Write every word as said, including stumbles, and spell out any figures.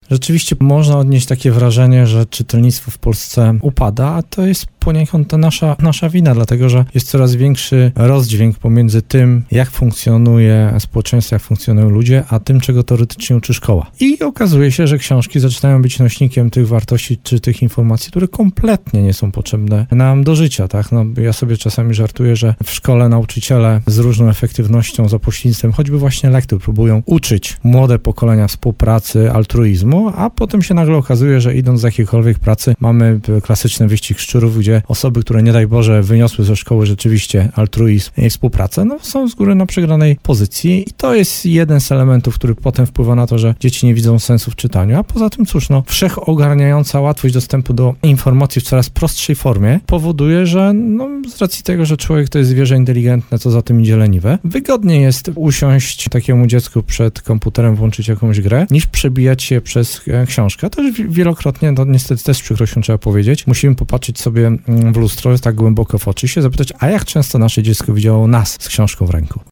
Rzeczywiście można odnieść takie wrażenie, że czytelnictwo w Polsce upada, a to jest poniekąd to nasza, nasza wina, dlatego że jest coraz większy rozdźwięk pomiędzy tym, jak funkcjonuje społeczeństwo, jak funkcjonują ludzie, a tym, czego teoretycznie uczy szkoła. I okazuje się, że książki zaczynają być nośnikiem tych wartości czy tych informacji, które kompletnie nie są potrzebne nam do życia, tak? No, ja sobie czasami żartuję, że w szkole nauczyciele z różną efektywnością, za pośrednictwem choćby właśnie lektur próbują uczyć młode pokolenia współpracy, altruizmu, a potem się nagle okazuje, że idąc z jakiejkolwiek pracy mamy klasyczny wyścig szczurów, gdzie osoby, które nie daj Boże wyniosły ze szkoły rzeczywiście altruizm i współpracę, no są z góry na przegranej pozycji i to jest jeden z elementów, który potem wpływa na to, że dzieci nie widzą sensu w czytaniu, a poza tym cóż, no wszechogarniająca łatwość dostępu do informacji w coraz prostszej formie powoduje, że no z racji tego, że człowiek to jest zwierzę inteligentne, co za tym idzie leniwe, wygodniej jest usiąść takiemu dziecku przed komputerem, włączyć jakąś grę, niż przebijać się przez książkę. To już wielokrotnie, no niestety też z przykrością trzeba powiedzieć, musimy popatrzeć sobie w lustro, tak głęboko w oczy się, zapytać, a jak często nasze dziecko widziało nas z książką w ręku?